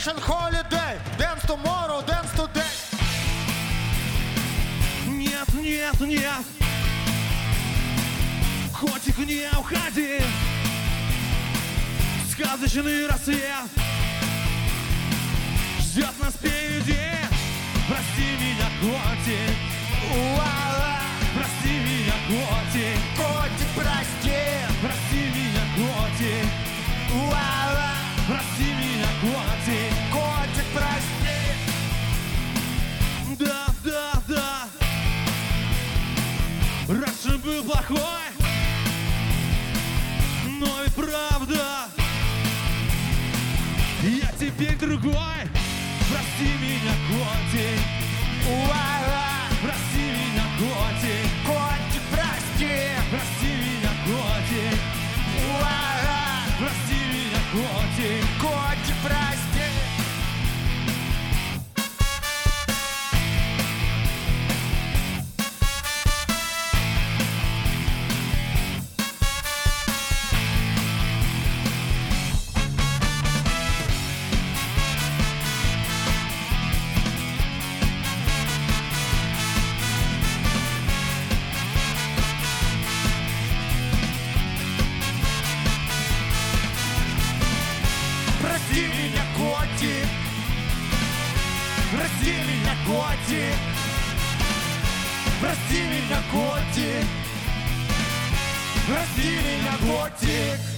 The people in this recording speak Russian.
vacation holiday, dance tomorrow, dance today. Нет, нет, нет, котик, не уходи. Сказочный рассвет ждет нас впереди. Прости меня, котик, прости меня, котик, Котик, прости, прости меня, котик, прости меня, котик. котик, прости. Да, да, да, раньше был плохой, но и правда я теперь другой. Прости меня, котик, прости меня, котик, Котик, прости, прости меня, котик, прости меня, котик. котик, прости. Прости меня, котик, прости меня, котик, прости меня, котик, прости меня, котик.